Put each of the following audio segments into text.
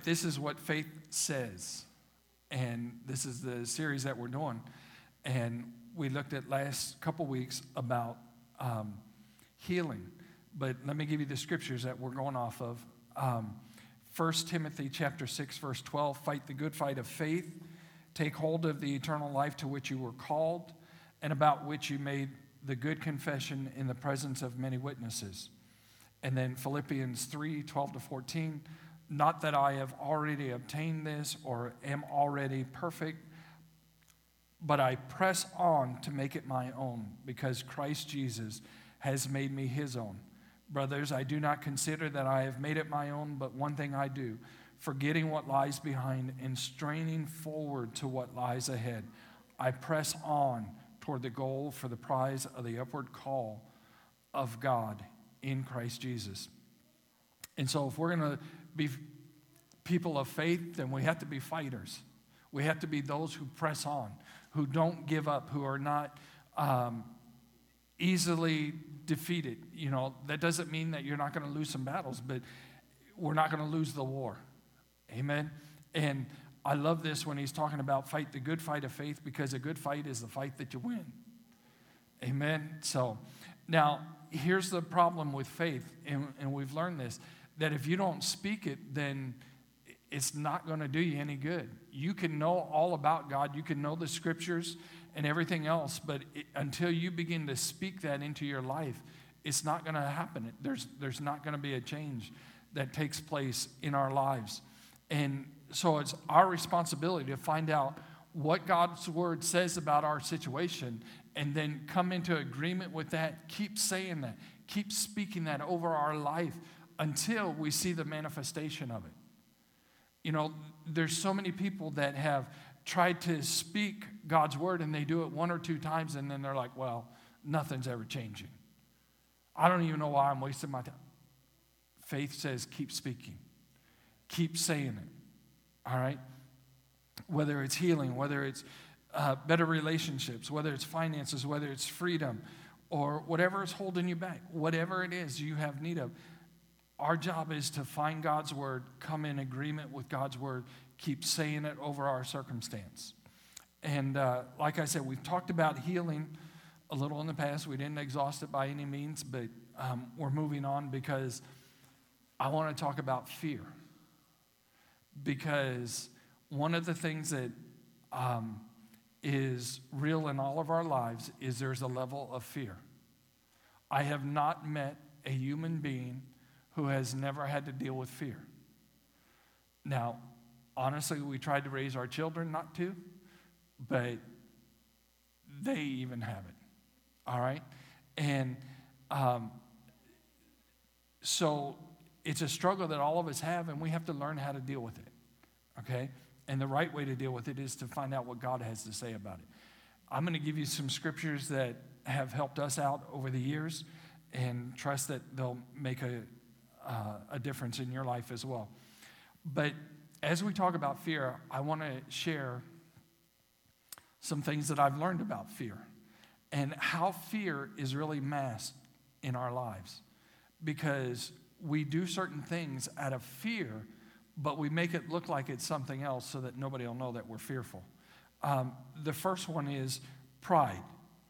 this is what faith says. And this is the series that we're doing. And we looked at last couple weeks about healing. But let me give you the scriptures that we're going off of. 1 Timothy chapter 6, verse 12, fight the good fight of faith. Take hold of the eternal life to which you were called and about which you made the good confession in the presence of many witnesses. And then Philippians 3, 12 to 14, not that I have already obtained this or am already perfect, but I press on to make it my own because Christ Jesus has made me his own. Brothers, I do not consider that I have made it my own, but one thing I do, forgetting what lies behind and straining forward to what lies ahead, I press on toward the goal for the prize of the upward call of God in Christ Jesus. And so if we're going to be people of faith, then we have to be fighters. We have to be those who press on, who don't give up, who are not easily defeated. You know, that doesn't mean that you're not going to lose some battles, but we're not going to lose the war. Amen? And I love this when he's talking about fight the good fight of faith, because a good fight is the fight that you win. Amen? So, now, here's the problem with faith, and we've learned this, that if you don't speak it, then it's not going to do you any good. You can know all about God, you can know the scriptures and everything else, but until you begin to speak that into your life, it's not going to happen. There's not going to be a change that takes place in our lives. And so it's our responsibility to find out what God's word says about our situation and then come into agreement with that. Keep saying that. Keep speaking that over our life until we see the manifestation of it. You know, there's so many people that have tried to speak God's word and they do it one or two times and then they're like, well, nothing's ever changing. I don't even know why I'm wasting my time. Faith says keep speaking. Keep saying it. All right? Whether it's healing, whether it's better relationships, whether it's finances, whether it's freedom, or whatever is holding you back, whatever it is you have need of, our job is to find God's word, come in agreement with God's word, keep saying it over our circumstance. And like I said, we've talked about healing a little in the past. We didn't exhaust it by any means, but we're moving on because I want to talk about fear. Because one of the things that is real in all of our lives is there's a level of fear. I have not met a human being who has never had to deal with fear. Now, honestly, we tried to raise our children not to, but they even have it, all right? And so it's a struggle that all of us have, and we have to learn how to deal with it, okay? And the right way to deal with it is to find out what God has to say about it. I'm going to give you some scriptures that have helped us out over the years, and trust that they'll make a difference in your life as well. But as we talk about fear, I want to share some things that I've learned about fear and how fear is really masked in our lives, because we do certain things out of fear, but we make it look like it's something else so that nobody will know that we're fearful. The first one is pride.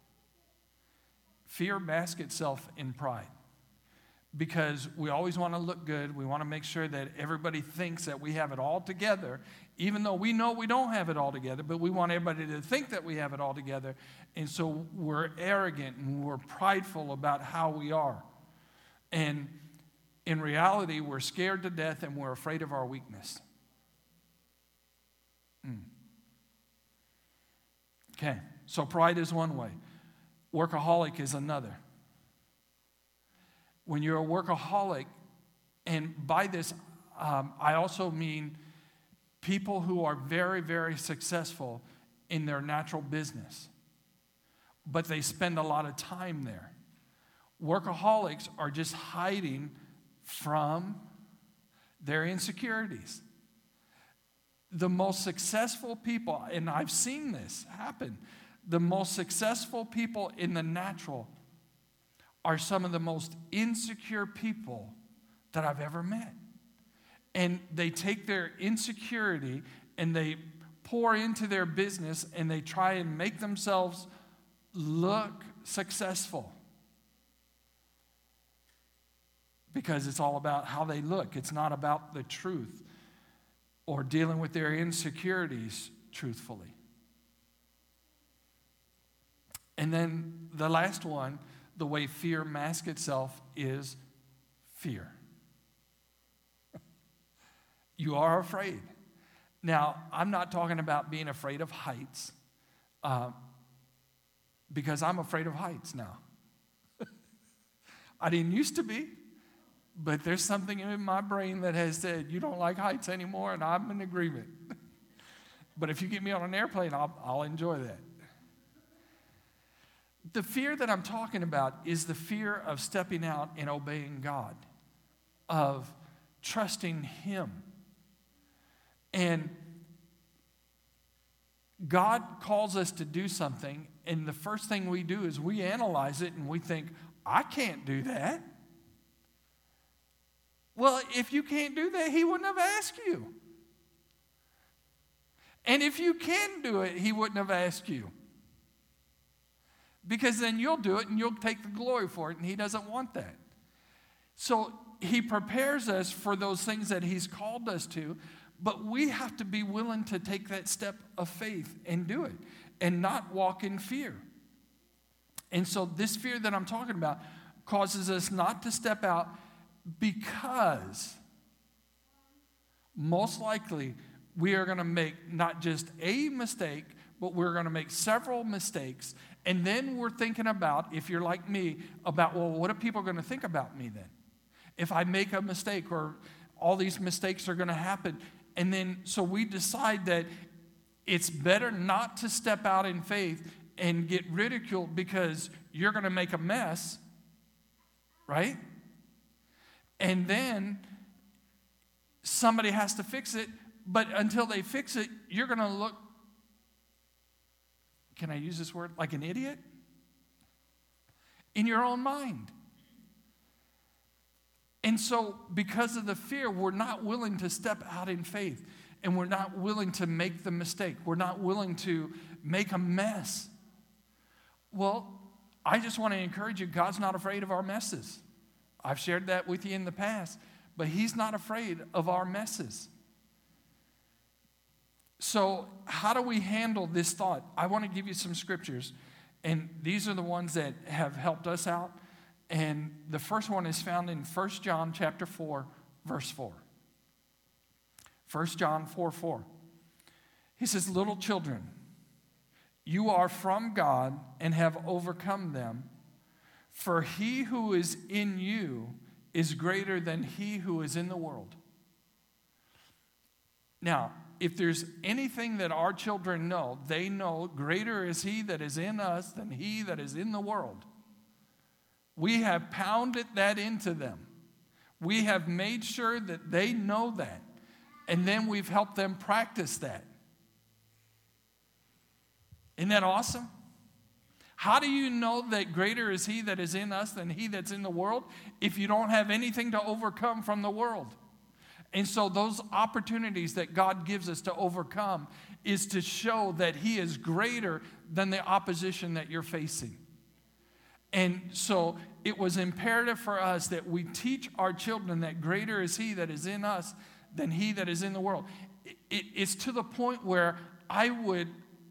Fear masks itself in pride because we always want to look good. We want to make sure that everybody thinks that we have it all together, even though we know we don't have it all together, but we want everybody to think that we have it all together. And so we're arrogant and we're prideful about how we are. And in reality, we're scared to death and we're afraid of our weakness. Okay, so pride is one way. Workaholic is another. When you're a workaholic, and by this, I also mean people who are very, very successful in their natural business, but they spend a lot of time there. Workaholics are just hiding from their insecurities. The most successful people, and I've seen this happen, the most successful people in the natural are some of the most insecure people that I've ever met. and they take their insecurity and they pour into their business and they try and make themselves look successful. Because it's all about how they look. It's not about the truth or dealing with their insecurities truthfully. And then the last one, the way fear masks itself, is fear. You are afraid. Now, I'm not talking about being afraid of heights, because I'm afraid of heights now. I didn't used to be, but there's something in my brain that has said, you don't like heights anymore, and I'm in agreement. But if you get me on an airplane, I'll enjoy that. The fear that I'm talking about is the fear of stepping out and obeying God, of trusting Him. And God calls us to do something, and the first thing we do is we analyze it and we think, I can't do that. Well, if you can't do that, He wouldn't have asked you. And if you can do it, He wouldn't have asked you. Because then you'll do it and you'll take the glory for it, and He doesn't want that. So He prepares us for those things that He's called us to, but we have to be willing to take that step of faith and do it and not walk in fear. And so this fear that I'm talking about causes us not to step out, because most likely we are going to make not just a mistake, but we're going to make several mistakes. And then we're thinking about, if you're like me, about, well, what are people going to think about me then? If I make a mistake, or all these mistakes are going to happen. And then, so we decide that it's better not to step out in faith and get ridiculed because you're going to make a mess, right? And then somebody has to fix it, but until they fix it, you're going to look, can I use this word, like an idiot? In your own mind. And so, because of the fear, we're not willing to step out in faith, and we're not willing to make the mistake. We're not willing to make a mess. Well, I just want to encourage you, God's not afraid of our messes. I've shared that with you in the past, but He's not afraid of our messes. So how do we handle this thought? I want to give you some scriptures, and these are the ones that have helped us out. And the first one is found in 1 John chapter 4, verse 4. 1 John 4:4. He says, little children, you are from God and have overcome them. For He who is in you is greater than he who is in the world. Now, if there's anything that our children know, they know greater is He that is in us than he that is in the world. We have pounded that into them. We have made sure that they know that. And then we've helped them practice that. Isn't that awesome? How do you know that greater is He that is in us than he that's in the world if you don't have anything to overcome from the world? And so those opportunities that God gives us to overcome is to show that He is greater than the opposition that you're facing. And so it was imperative for us that we teach our children that greater is He that is in us than he that is in the world. It's to the point where I would,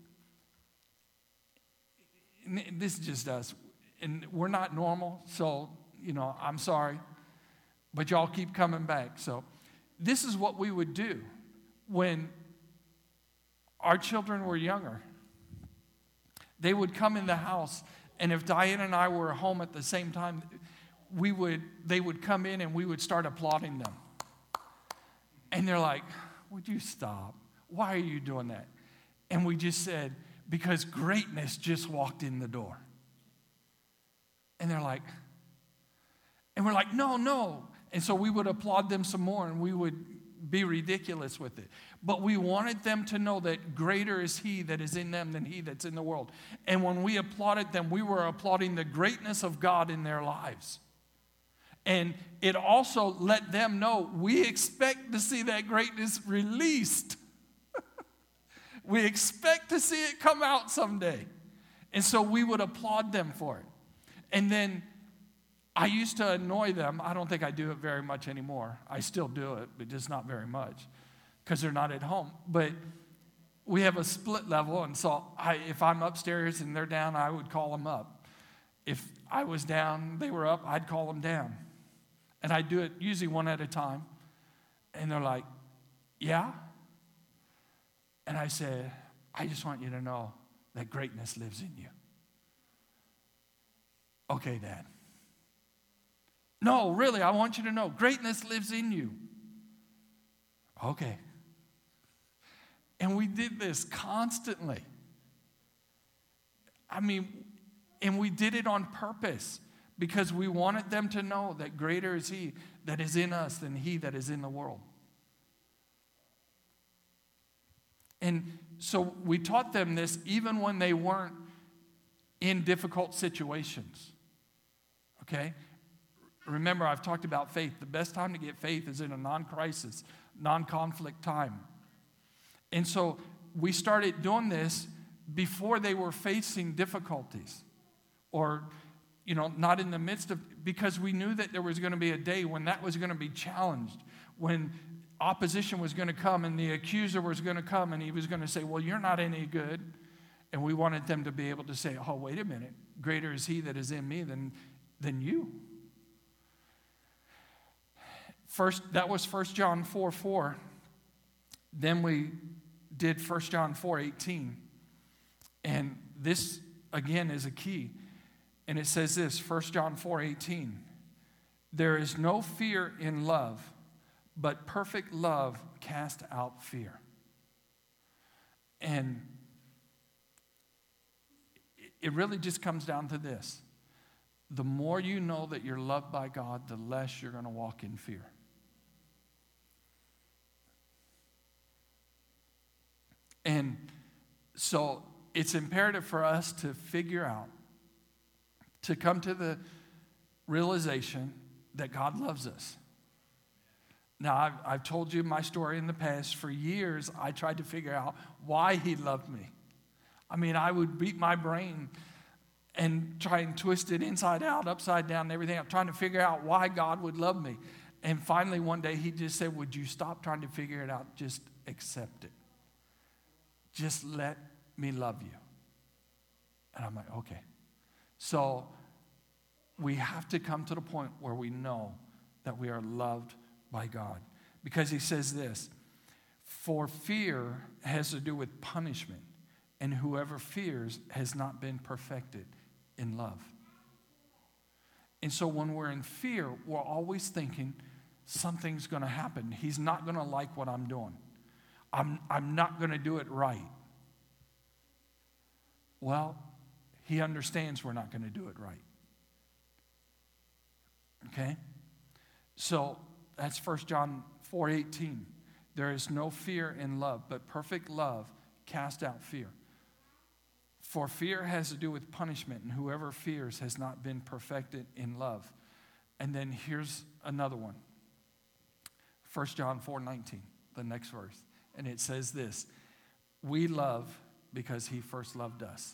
this is just us, and we're not normal, so, I'm sorry, but y'all keep coming back. So this is what we would do when our children were younger. They would come in the house, and if Diane and I were home at the same time, they would come in and we would start applauding them. And they're like, would you stop? Why are you doing that? And we just said, because greatness just walked in the door. And they're like, and we're like, no. And so we would applaud them some more, and we would be ridiculous with it. But we wanted them to know that greater is He that is in them than he that's in the world. And when we applauded them, we were applauding the greatness of God in their lives. And it also let them know we expect to see that greatness released. We expect to see it come out someday. And so we would applaud them for it. And then I used to annoy them. I don't think I do it very much anymore. I still do it, but just not very much because they're not at home. But we have a split level, and so if I'm upstairs and they're down, I would call them up. If I was down, they were up, I'd call them down. And I do it usually one at a time. And they're like, yeah? And I said, I just want you to know that greatness lives in you. Okay, Dad. No, really, I want you to know greatness lives in you. Okay. And we did this constantly. I mean, and we did it on purpose because we wanted them to know that greater is He that is in us than he that is in the world. And so we taught them this even when they weren't in difficult situations. Okay? Remember, I've talked about faith. The best time to get faith is in a non-crisis, non-conflict time. And so we started doing this before they were facing difficulties or, not in the midst of, because we knew that there was going to be a day when that was going to be challenged, when opposition was going to come and the accuser was going to come and he was going to say, well, you're not any good. And we wanted them to be able to say, oh, wait a minute, greater is He that is in me than you. First, that was 1 John 4:4. Then we did 1 John 4:18. And this, again, is a key. And it says this, 1 John 4:18. There is no fear in love, but perfect love casts out fear. And it really just comes down to this. The more you know that you're loved by God, the less you're going to walk in fear. And so it's imperative for us to figure out, to come to the realization that God loves us. Now, I've told you my story in the past. For years, I tried to figure out why He loved me. I mean, I would beat my brain and try and twist it inside out, upside down, and everything. I'm trying to figure out why God would love me. And finally, one day, He just said, would you stop trying to figure it out? Just accept it. Just let me love you. And I'm like, okay. So we have to come to the point where we know that we are loved by God. Because He says this, for fear has to do with punishment, and whoever fears has not been perfected in love. And so when we're in fear, we're always thinking something's going to happen. He's not going to like what I'm doing. I'm not going to do it right. Well, He understands we're not going to do it right. Okay? So that's 1 John 4:18. There is no fear in love, but perfect love casts out fear. For fear has to do with punishment, and whoever fears has not been perfected in love. And then here's another one. 1 John 4:19, the next verse. And it says this, we love because He first loved us.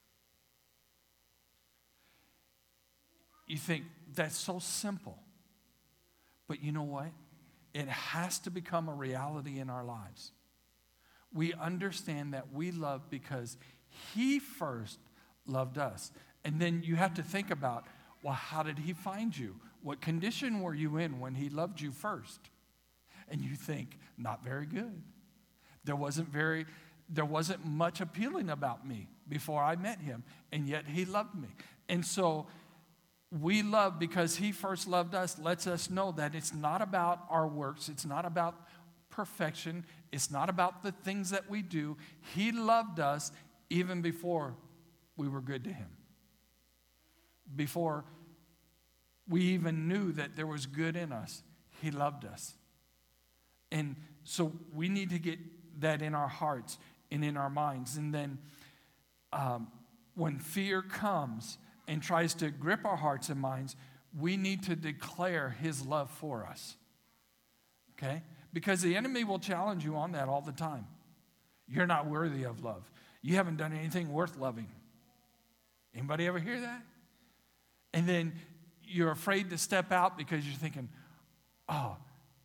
You think, that's so simple. But you know what? It has to become a reality in our lives. We understand that we love because He first loved us. And then you have to think about, well, how did He find you? What condition were you in when He loved you first? And you think, not very good. There wasn't much appealing about me before I met Him, and yet He loved me. And so we love because He first loved us, lets us know that it's not about our works, it's not about perfection, it's not about the things that we do. He loved us even before we were good to Him. Before we even knew that there was good in us, He loved us. And so we need to get that in our hearts and in our minds. And then when fear comes and tries to grip our hearts and minds, we need to declare his love for us. Okay? Because the enemy will challenge you on that all the time. You're not worthy of love. You haven't done anything worth loving. Anybody ever hear that? And then you're afraid to step out because you're thinking, oh,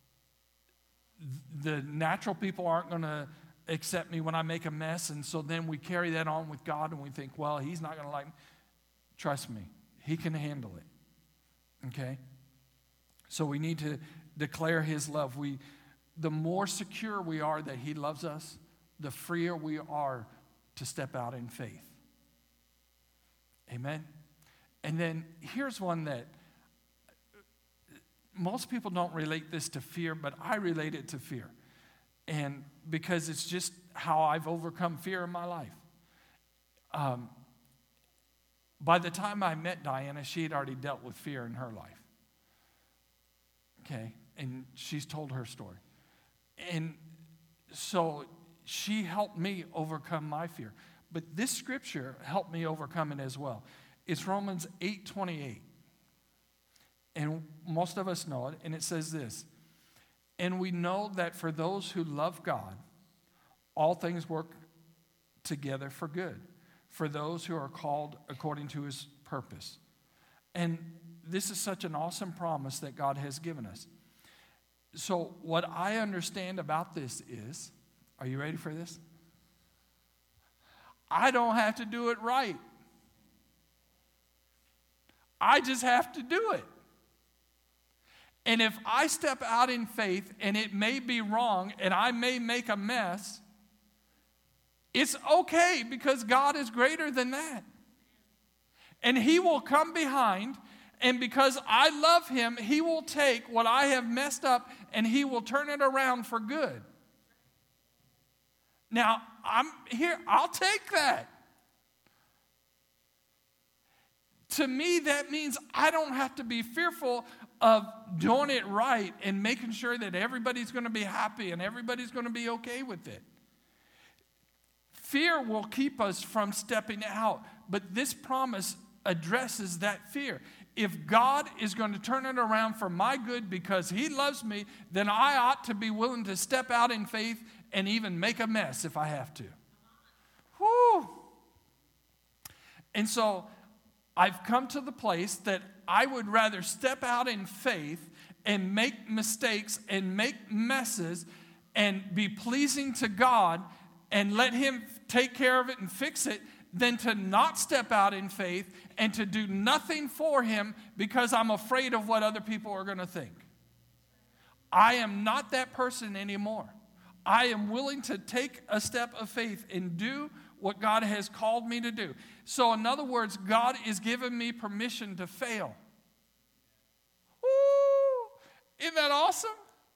the natural people aren't going to accept me when I make a mess. And so then we carry that on with God and we think, well, he's not going to like me. Trust me, he can handle it. Okay? So we need to declare his love. The more secure we are that he loves us, the freer we are to step out in faith. Amen? And then here's one that most people don't relate this to fear, but I relate it to fear. And because it's just how I've overcome fear in my life. By the time I met Diana, she had already dealt with fear in her life. Okay? And she's told her story. And so she helped me overcome my fear. But this scripture helped me overcome it as well. It's Romans 8:28. And most of us know it. And it says this. And we know that for those who love God, all things work together for good, for those who are called according to his purpose. And this is such an awesome promise that God has given us. So what I understand about this is, are you ready for this? I don't have to do it right. I just have to do it. And if I step out in faith and it may be wrong and I may make a mess, it's okay because God is greater than that. And he will come behind, and because I love him, he will take what I have messed up and he will turn it around for good. Now, I'm here, I'll take that. To me, that means I don't have to be fearful of doing it right and making sure that everybody's going to be happy and everybody's going to be okay with it. Fear will keep us from stepping out, but this promise addresses that fear. If God is going to turn it around for my good because he loves me, then I ought to be willing to step out in faith and even make a mess if I have to. Whew. And so I've come to the place that I would rather step out in faith and make mistakes and make messes and be pleasing to God and let him take care of it and fix it than to not step out in faith and to do nothing for him because I'm afraid of what other people are going to think. I am not that person anymore. I am willing to take a step of faith and do what God has called me to do. So in other words, God is giving me permission to fail. Woo! Isn't that awesome?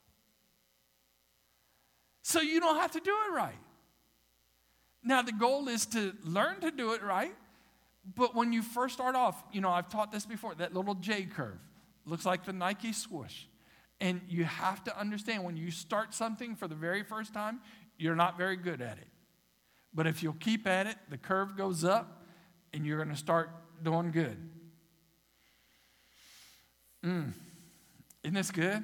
So you don't have to do it right. Now the goal is to learn to do it right, but when you first start off, I've taught this before, that little J curve looks like the Nike swoosh. And you have to understand when you start something for the very first time, you're not very good at it. But if you'll keep at it, the curve goes up and you're going to start doing good. Isn't this good?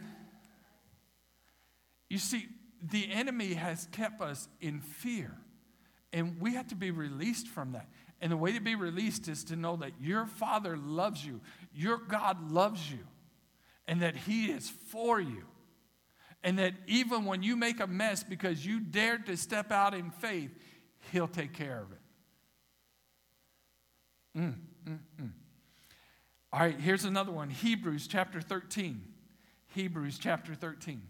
You see, the enemy has kept us in fear. And we have to be released from that. And the way to be released is to know that your Father loves you. Your God loves you. And that he is for you. And that even when you make a mess because you dared to step out in faith, he'll take care of it. All right, here's another one. Hebrews chapter 13. Hebrews chapter 13.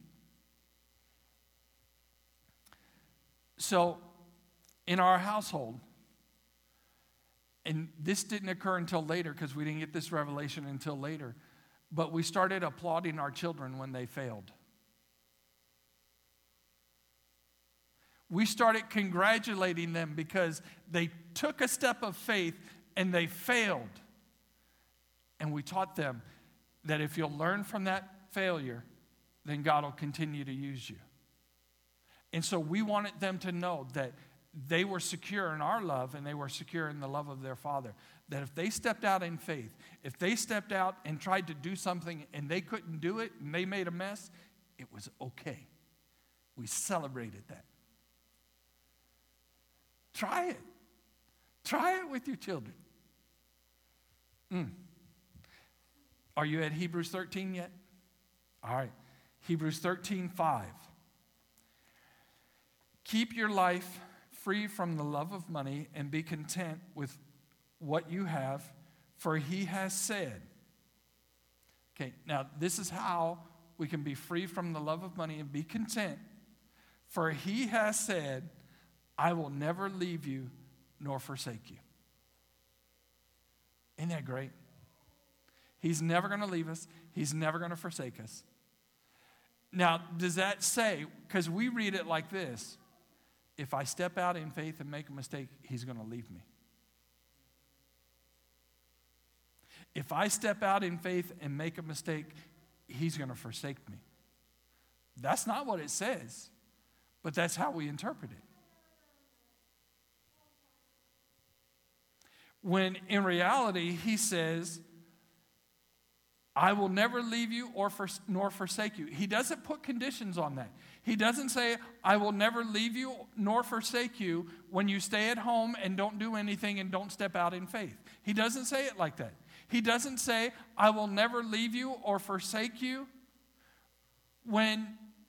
So, in our household, and this didn't occur until later because we didn't get this revelation until later, but we started applauding our children when they failed. We started congratulating them because they took a step of faith and they failed. And we taught them that if you'll learn from that failure, then God will continue to use you. And so we wanted them to know that they were secure in our love and they were secure in the love of their Father. That if they stepped out in faith, if they stepped out and tried to do something and they couldn't do it and they made a mess, it was okay. We celebrated that. Try it. Try it with your children. Are you at Hebrews 13 yet? All right. Hebrews 13:5. Keep your life free from the love of money and be content with what you have, for he has said. Okay, now this is how we can be free from the love of money and be content. For he has said, I will never leave you nor forsake you. Isn't that great? He's never going to leave us. He's never going to forsake us. Now, does that say, because we read it like this, if I step out in faith and make a mistake, he's going to leave me. If I step out in faith and make a mistake, he's going to forsake me. That's not what it says, but that's how we interpret it. When in reality, he says, I will never leave you nor forsake you. He doesn't put conditions on that. He doesn't say, I will never leave you nor forsake you when you stay at home and don't do anything and don't step out in faith. He doesn't say it like that. He doesn't say, I will never leave you or forsake you when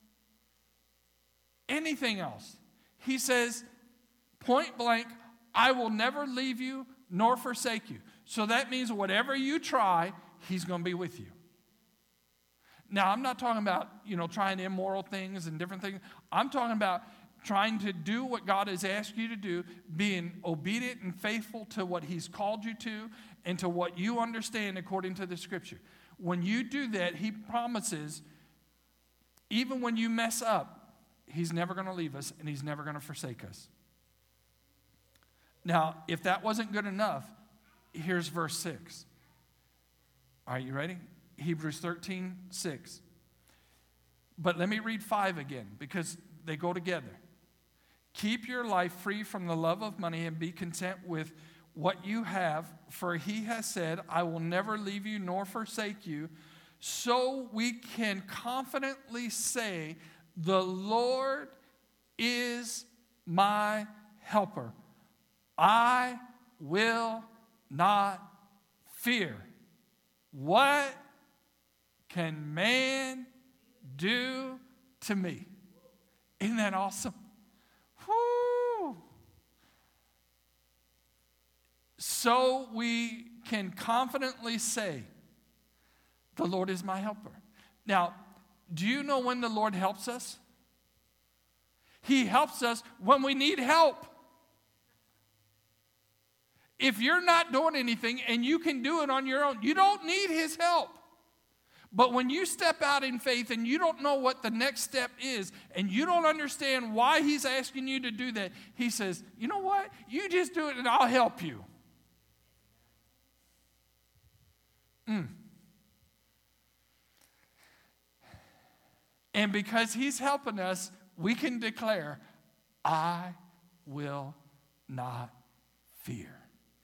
anything else. He says, point blank, I will never leave you nor forsake you. So that means whatever you try, he's going to be with you. Now, I'm not talking about, trying immoral things and different things. I'm talking about trying to do what God has asked you to do, being obedient and faithful to what he's called you to and to what you understand according to the scripture. When you do that, he promises, even when you mess up, he's never going to leave us and he's never going to forsake us. Now, if that wasn't good enough, here's verse 6. Are you ready? Hebrews 13:6. But let me read 5 again because they go together. Keep your life free from the love of money and be content with what you have, for he has said, I will never leave you nor forsake you. So we can confidently say, the Lord is my helper. I will not fear. What can man do to me? Isn't that awesome? Woo! So we can confidently say, the Lord is my helper. Now, do you know when the Lord helps us? He helps us when we need help. If you're not doing anything and you can do it on your own, you don't need his help. But when you step out in faith and you don't know what the next step is and you don't understand why he's asking you to do that, he says, you know what? You just do it and I'll help you. And because he's helping us, we can declare, I will not fear.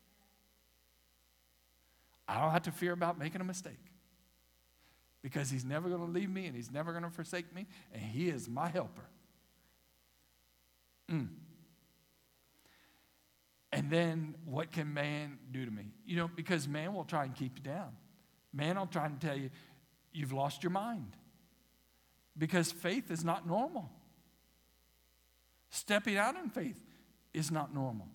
I don't have to fear about making a mistake because he's never going to leave me and he's never going to forsake me, and he is my helper. And then what can man do to me? Because man will try and keep you down. Man will try and tell you, you've lost your mind. Because faith is not normal. Stepping out in faith is not normal.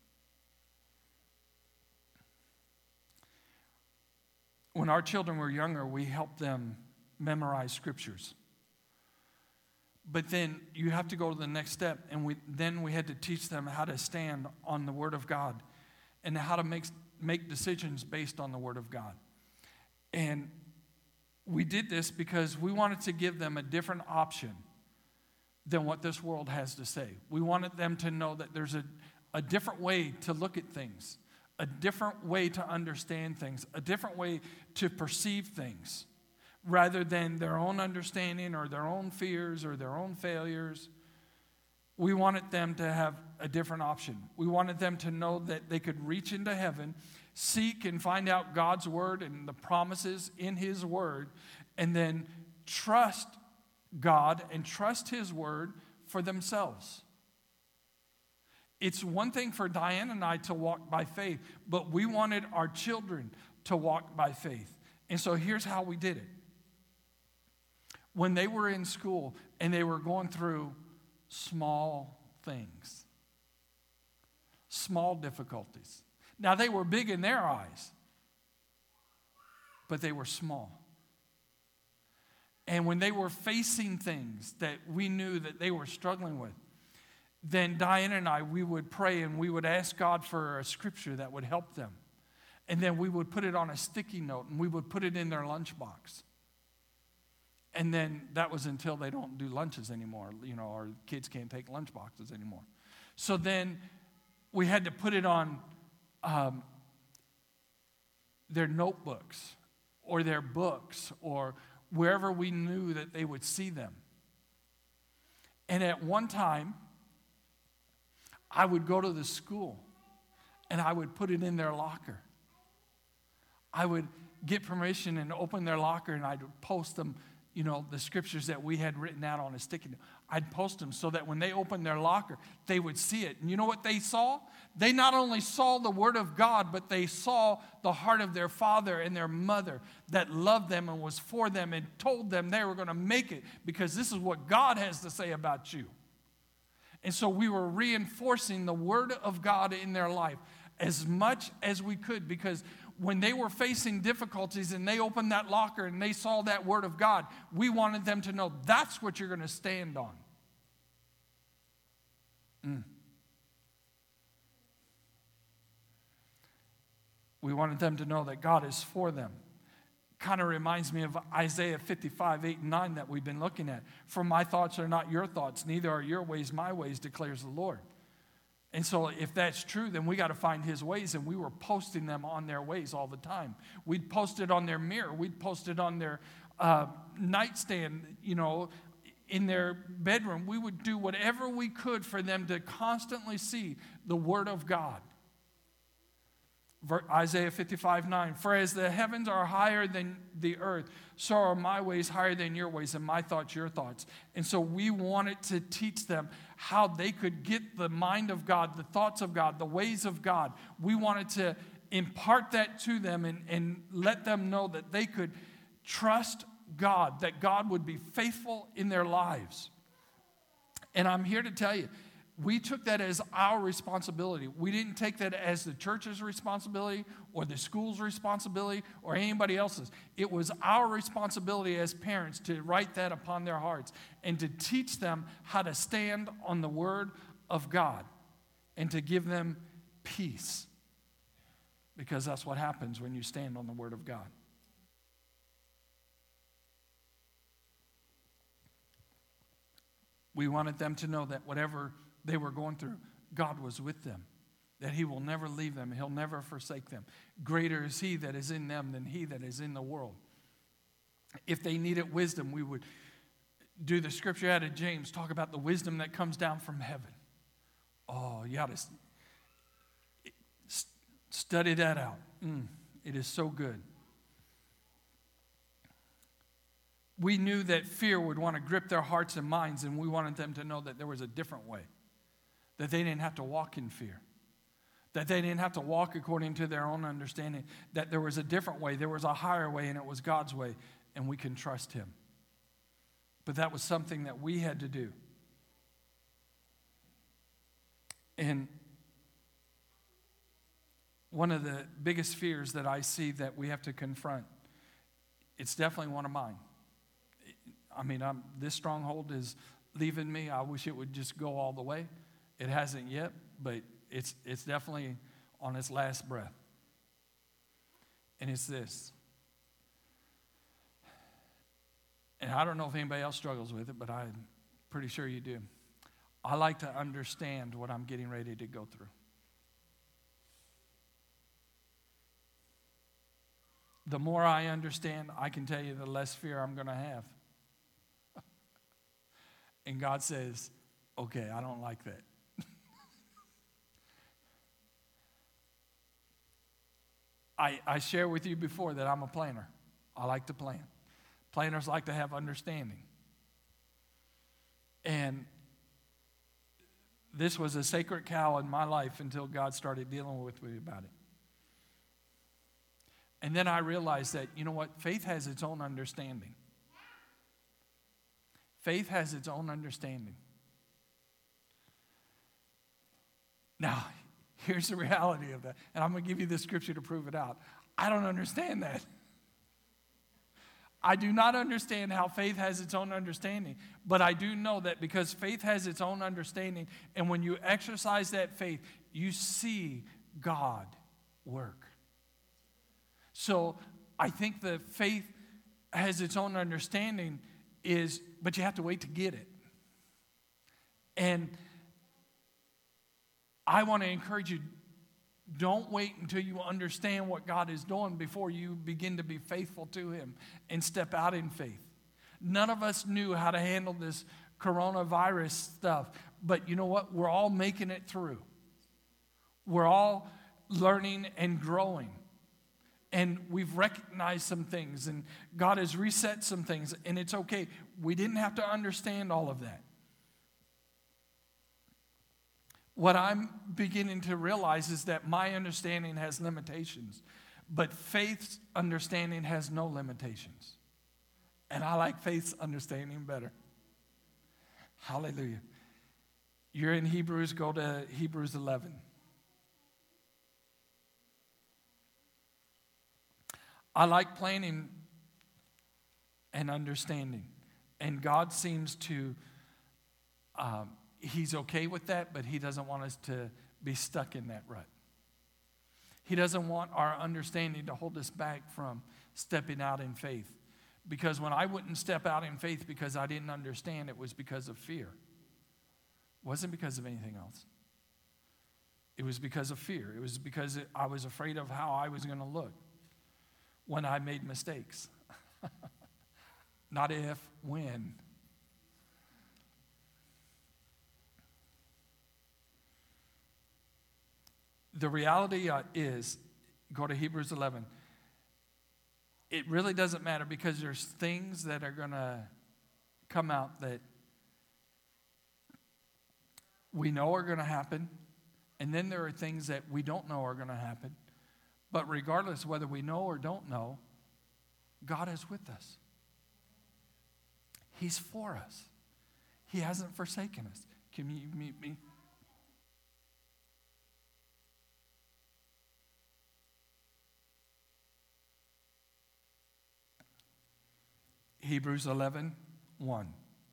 When our children were younger, we helped them memorize scriptures. But then you have to go to the next step, and we had to teach them how to stand on the Word of God and how to make decisions based on the Word of God. And we did this because we wanted to give them a different option than what this world has to say. We wanted them to know that there's a different way to look at things, a different way to understand things, a different way to perceive things, rather than their own understanding or their own fears or their own failures. We wanted them to have a different option. We wanted them to know that they could reach into heaven, seek and find out God's word and the promises in his word, and then trust God and trust his word for themselves. It's one thing for Diane and I to walk by faith, but we wanted our children to walk by faith. And so here's how we did it. When they were in school and they were going through small things, small difficulties. Now, they were big in their eyes, but they were small. And when they were facing things that we knew that they were struggling with, then Diane and I, we would pray and we would ask God for a scripture that would help them. And then we would put it on a sticky note and we would put it in their lunchbox. And then that was until they don't do lunches anymore. Our kids can't take lunch boxes anymore. So then we had to put it on their notebooks or their books or wherever we knew that they would see them. And at one time, I would go to the school and I would put it in their locker. I would get permission and open their locker and I'd post them, the scriptures that we had written out on a sticky note. I'd post them so that when they opened their locker, they would see it. And you know what they saw? They not only saw the word of God, but they saw the heart of their father and their mother that loved them and was for them and told them they were going to make it because this is what God has to say about you. And so we were reinforcing the word of God in their life as much as we could, because when they were facing difficulties and they opened that locker and they saw that word of God, we wanted them to know that's what you're going to stand on. We wanted them to know that God is for them. Kind of reminds me of Isaiah 55, 8 and 9 that we've been looking at. For my thoughts are not your thoughts, neither are your ways my ways, declares the Lord. And so if that's true, then we got to find his ways, and we were posting them on their ways all the time. We'd post it on their mirror. We'd post it on their nightstand, in their bedroom. We would do whatever we could for them to constantly see the word of God. Isaiah 55, 9, for as the heavens are higher than the earth, so are my ways higher than your ways, and my thoughts your thoughts. And so we wanted to teach them how they could get the mind of God, the thoughts of God, the ways of God. We wanted to impart that to them and let them know that they could trust God, that God would be faithful in their lives. And I'm here to tell you, we took that as our responsibility. We didn't take that as the church's responsibility or the school's responsibility or anybody else's. It was our responsibility as parents to write that upon their hearts and to teach them how to stand on the word of God and to give them peace, because that's what happens when you stand on the word of God. We wanted them to know that whatever they were going through, God was with them, that he will never leave them. He'll never forsake them. Greater is he that is in them than he that is in the world. If they needed wisdom, we would do the scripture out of James, talk about the wisdom that comes down from heaven. Oh, you ought to study that out. It is so good. We knew that fear would want to grip their hearts and minds, and we wanted them to know that there was a different way, that they didn't have to walk in fear, that they didn't have to walk according to their own understanding, that there was a different way, there was a higher way, and it was God's way, and we can trust him. But that was something that we had to do. And one of the biggest fears that I see that we have to confront, it's definitely one of mine. I mean, this stronghold is leaving me. I wish it would just go all the way. It hasn't yet, but it's definitely on its last breath. And it's this. And I don't know if anybody else struggles with it, but I'm pretty sure you do. I like to understand what I'm getting ready to go through. The more I understand, I can tell you the less fear I'm going to have. And God says, okay, I don't like that. I shared with you before that I'm a planner. I like to plan. Planners like to have understanding. And this was a sacred cow in my life until God started dealing with me about it. And then I realized that, you know what? Faith has its own understanding. Faith has its own understanding. Now, here's the reality of that. And I'm going to give you the scripture to prove it out. I don't understand that. I do not understand how faith has its own understanding. But I do know that because faith has its own understanding, and when you exercise that faith, you see God work. So I think the faith has its own understanding but you have to wait to get it. And I want to encourage you, don't wait until you understand what God is doing before you begin to be faithful to Him and step out in faith. None of us knew how to handle this coronavirus stuff, but you know what? We're all making it through. We're all learning and growing. And we've recognized some things, and God has reset some things, and it's okay. We didn't have to understand all of that. What I'm beginning to realize is that my understanding has limitations, but faith's understanding has no limitations. And I like faith's understanding better. Hallelujah. You're in Hebrews, go to Hebrews 11. I like planning and understanding. And God seems to, He's okay with that, but He doesn't want us to be stuck in that rut. He doesn't want our understanding to hold us back from stepping out in faith. Because when I wouldn't step out in faith because I didn't understand, it was because of fear. It wasn't because of anything else. It was because of fear. It was because I was afraid of how I was going to look when I made mistakes. Not if, when. The reality is, go to Hebrews 11. It really doesn't matter because there's things that are going to come out that we know are going to happen. And then there are things that we don't know are going to happen. But regardless whether we know or don't know, God is with us. He's for us. He hasn't forsaken us. Can you meet me? Hebrews 11:1.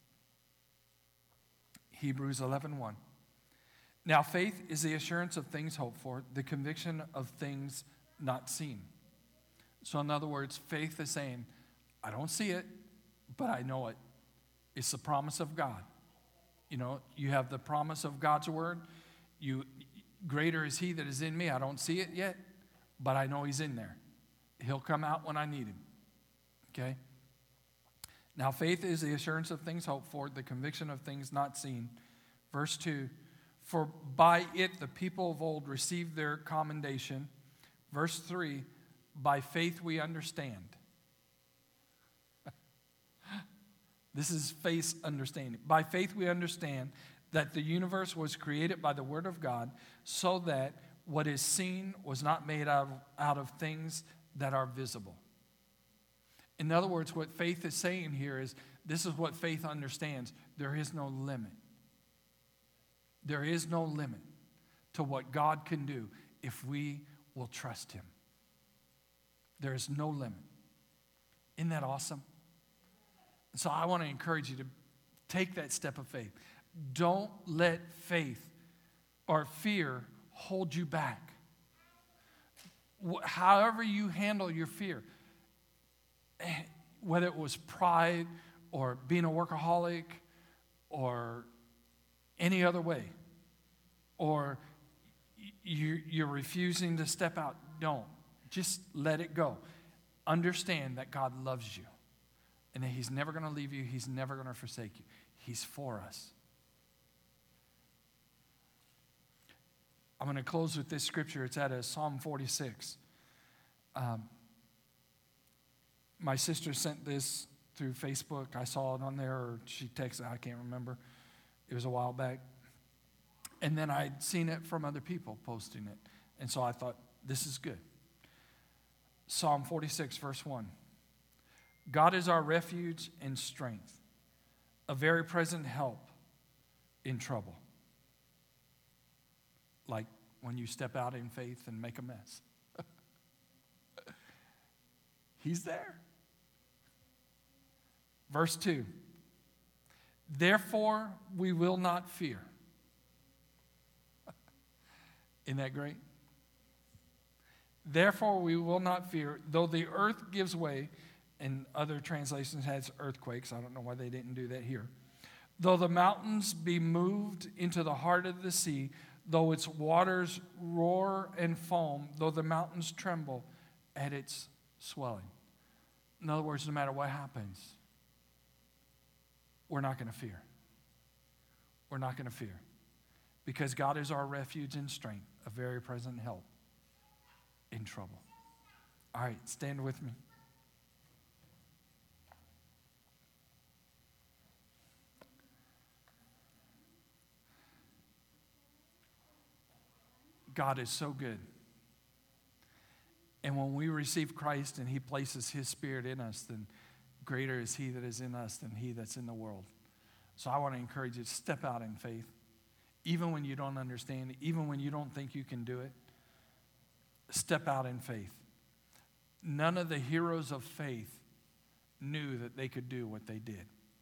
Hebrews 11:1. Now faith is the assurance of things hoped for, the conviction of things not seen. So in other words, faith is saying, I don't see it, but I know it. It's the promise of God. You know, you have the promise of God's word. Greater is He that is in me. I don't see it yet, but I know He's in there. He'll come out when I need Him. Okay? Now faith is the assurance of things hoped for, the conviction of things not seen. Verse 2, for by it the people of old received their commendation. Verse 3, by faith we understand. This is faith's understanding. By faith we understand that the universe was created by the word of God, so that what is seen was not made out of things that are visible. In other words, what faith is saying here is, this is what faith understands. There is no limit. There is no limit to what God can do if we will trust Him. There is no limit. Isn't that awesome? So I want to encourage you to take that step of faith. Don't let faith or fear hold you back. However you handle your fear, whether it was pride or being a workaholic or any other way, or you're refusing to step out, don't. Just let it go. Understand that God loves you and that He's never going to leave you. He's never going to forsake you. He's for us. I'm going to close with this scripture. It's out of Psalm 46. My sister sent this through Facebook. I saw it on there, or she texted, I can't remember. It was a while back. And then I'd seen it from other people posting it. And so I thought, this is good. Psalm 46, verse 1. God is our refuge and strength, a very present help in trouble. Like when you step out in faith and make a mess. He's there. Verse 2. Therefore we will not fear. Isn't that great? Therefore we will not fear, though the earth gives way, and other translations has earthquakes. I don't know why they didn't do that here. Though the mountains be moved into the heart of the sea, though its waters roar and foam, though the mountains tremble at its swelling. In other words, no matter what happens, we're not going to fear. We're not going to fear. Because God is our refuge and strength, a very present help in trouble. All right, stand with me. God is so good. And when we receive Christ and he places his Spirit in us, then greater is he that is in us than he that's in the world. So I want to encourage you to step out in faith. Even when you don't understand, even when you don't think you can do it, step out in faith. None of the heroes of faith knew that they could do what they did.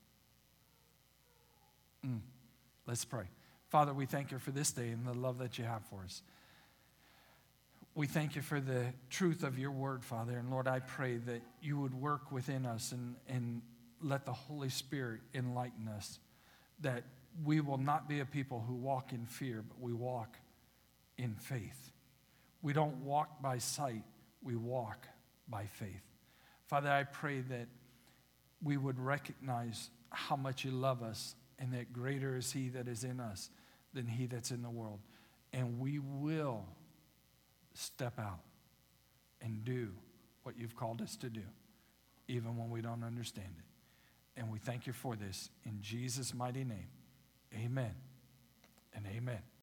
Let's pray. Father, we thank you for this day and the love that you have for us. We thank you for the truth of your word, Father. And Lord, I pray that you would work within us and let the Holy Spirit enlighten us, that we will not be a people who walk in fear, but we walk in faith. We don't walk by sight, we walk by faith. Father, I pray that we would recognize how much you love us and that greater is he that is in us than he that's in the world. And we will step out and do what you've called us to do, even when we don't understand it. And we thank you for this in Jesus' mighty name. Amen and amen.